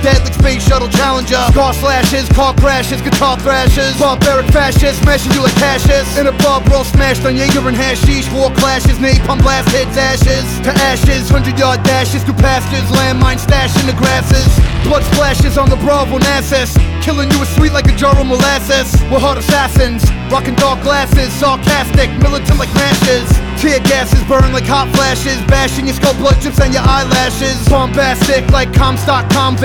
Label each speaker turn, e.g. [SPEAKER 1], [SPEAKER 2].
[SPEAKER 1] dead like Space Shuttle Challenger. Scar slashes, car crashes, guitar thrashes, barbaric fascists smashing you like Cassius. In a bar brawl smashed on Jaeger and hashish. War clashes, napalm blast hits ashes to ashes. 100-yard dashes through pastures, landmine stash in the grasses. Blood splashes on the Bravo Nassus, killing you is sweet like a jar of molasses. We're hard assassins, rocking dark glasses, sarcastic, militant like matches. Tear gases burn like hot flashes, bashing your skull, blood drips on your eyelashes. Bombastic like Comstock convict.